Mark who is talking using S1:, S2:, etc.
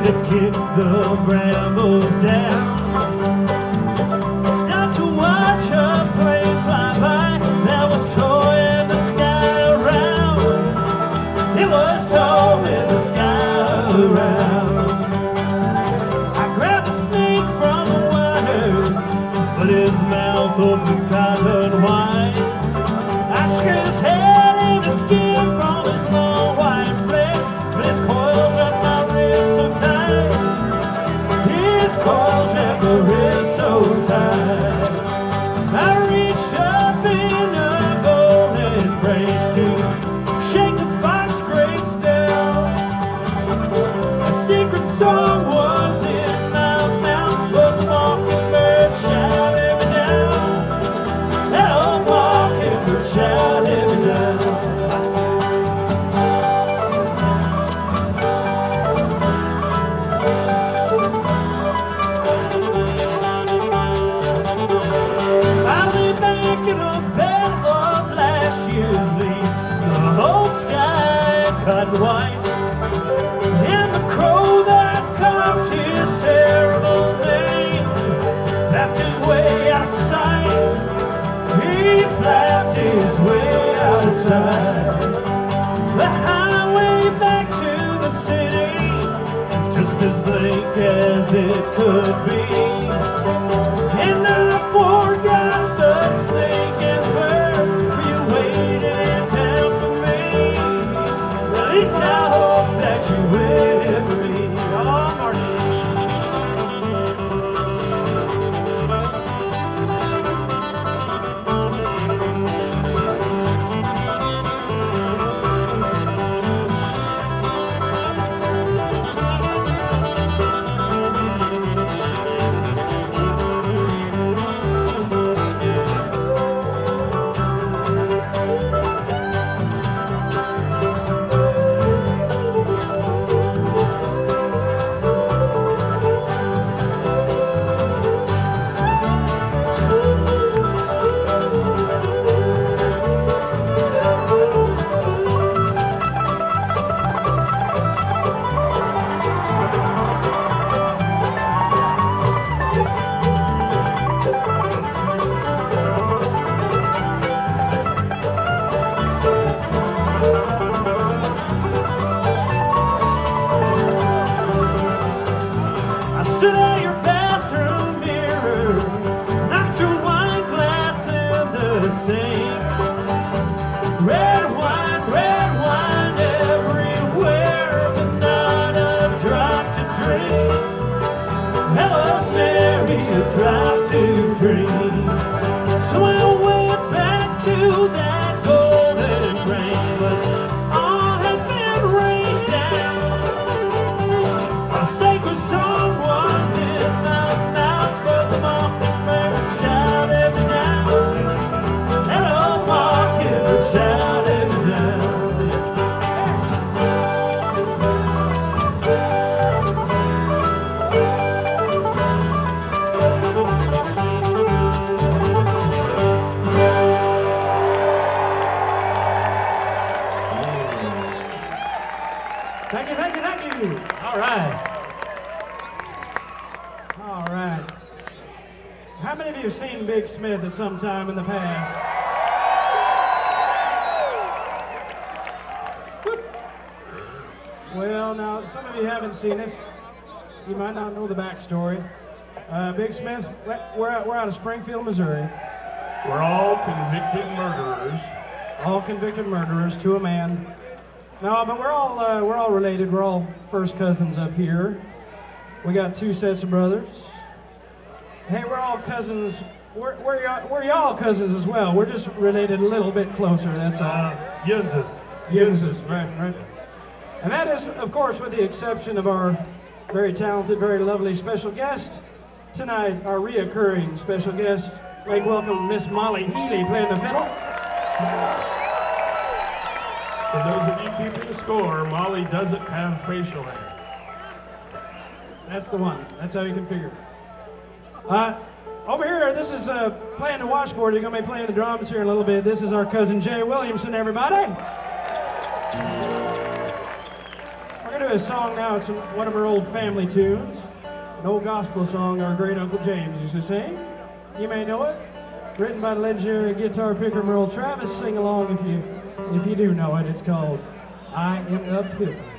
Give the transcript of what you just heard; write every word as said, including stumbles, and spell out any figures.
S1: kick the brambles down. Stopped to watch a plane fly by. There was toy in the sky around. It was tall in the sky around. I grabbed a snake from the wire, but his mouth open cotton wine. I took his head and the skin from his long white flesh, but his coils wrapped my wrist so tight. His coils wrapped my wrist so tight. I reached up in a golden branch to shake the fox grapes down. A secret song was in my mouth, but the mockingbird shouted me down. That old mockingbird shouted me down. I lay back in a bed of last year's leaves, the whole sky cut white. And the crow that coughed his terrible name flapped his way out of sight. He flapped his way out of sight. The highway back to the city, just as bleak as it could be. And I forgot the snake and bird, for you waited in town for me. At least I hope that you waited for me. Oh, Marty. I stood at your bathroom mirror, knocked your wine glass in the sink. Red wine, red wine everywhere, but not a drop to drink. That was nary a drop to drink. So I went back to that golden branch, but all had been rained down. A sacred song was in my mouth, but the mockingbird shouted me down. And old mockingbird shouted me down. Thank you, thank you, thank you. All right. All right. How many of you have seen Big Smith at some time in the past? Whoop. Well, now, some of you haven't seen this. You might not know the backstory. Uh, Big Smith, we're out, we're out of Springfield, Missouri.
S2: We're all convicted murderers.
S1: All convicted murderers to a man. No, but we're all uh, we're all related. We're all first cousins up here. We got two sets of brothers. Hey, we're all cousins. We're we're y'all, we're y'all cousins as well. We're just related a little bit closer. That's all.
S2: Uh, Yunzes.
S1: Yunzes, right, right. And that is, of course, with the exception of our very talented, very lovely special guest tonight, our reoccurring special guest. Make welcome Miss Molly Healy playing the fiddle.
S2: For those of you keeping score, Molly doesn't have facial hair.
S1: That's the one. That's how you can figure it. Uh, over here, this is uh, playing the washboard. You're going to be playing the drums here in a little bit. This is our cousin Jay Williamson, everybody. We're
S3: We're gonna do a song now. It's one of our old family tunes. An old gospel song our great Uncle James used to sing. You may know it. Written by the legendary guitar picker Merle Travis. Sing along if you if you do know it. It's called I Am a Pilgrim.